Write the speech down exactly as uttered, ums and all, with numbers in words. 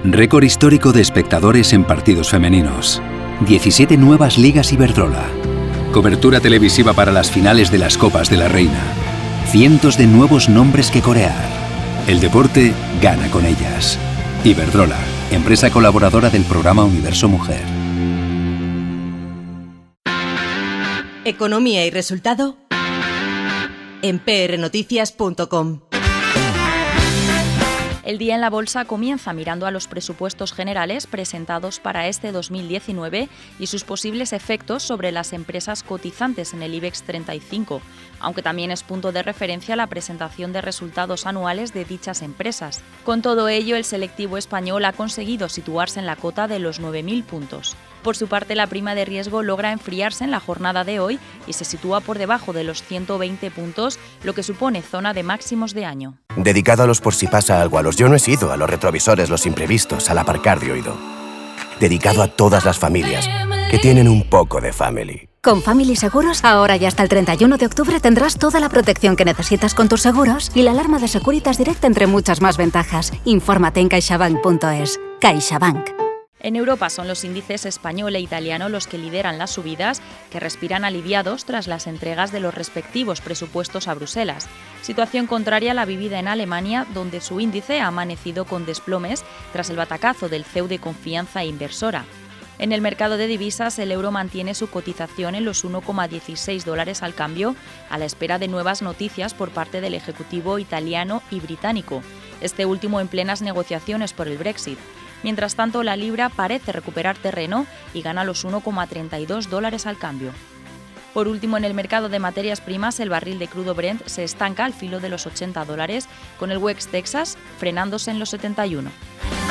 Récord histórico de espectadores en partidos femeninos. diecisiete nuevas ligas Iberdrola. Cobertura televisiva para las finales de las Copas de la Reina. Cientos de nuevos nombres que corear. El deporte gana con ellas. Iberdrola, empresa colaboradora del programa Universo Mujer. Economía y resultado en p r noticias punto com. El día en la bolsa comienza mirando a los presupuestos generales presentados para este dos mil diecinueve y sus posibles efectos sobre las empresas cotizantes en el IBEX treinta y cinco, aunque también es punto de referencia la presentación de resultados anuales de dichas empresas. Con todo ello, el selectivo español ha conseguido situarse en la cota de los nueve mil puntos. Por su parte, la prima de riesgo logra enfriarse en la jornada de hoy y se sitúa por debajo de los ciento veinte puntos, lo que supone zona de máximos de año. Dedicado a los por si pasa algo, a los yo no he sido, a los retrovisores, los imprevistos, al aparcar de oído. Dedicado a todas las familias que tienen un poco de family. Con Family Seguros, ahora y hasta el treinta y uno de octubre tendrás toda la protección que necesitas con tus seguros y la alarma de Securitas Direct entre muchas más ventajas. Infórmate en caixabank punto es. CaixaBank. En Europa son los índices español e italiano los que lideran las subidas, que respiran aliviados tras las entregas de los respectivos presupuestos a Bruselas. Situación contraria a la vivida en Alemania, donde su índice ha amanecido con desplomes tras el batacazo del C E U de confianza inversora. En el mercado de divisas, el euro mantiene su cotización en los uno coma dieciséis dólares al cambio, a la espera de nuevas noticias por parte del Ejecutivo italiano y británico, este último en plenas negociaciones por el Brexit. Mientras tanto, la libra parece recuperar terreno y gana los uno coma treinta y dos dólares al cambio. Por último, en el mercado de materias primas, el barril de crudo Brent se estanca al filo de los ochenta dólares, con el West Texas frenándose en los setenta y uno.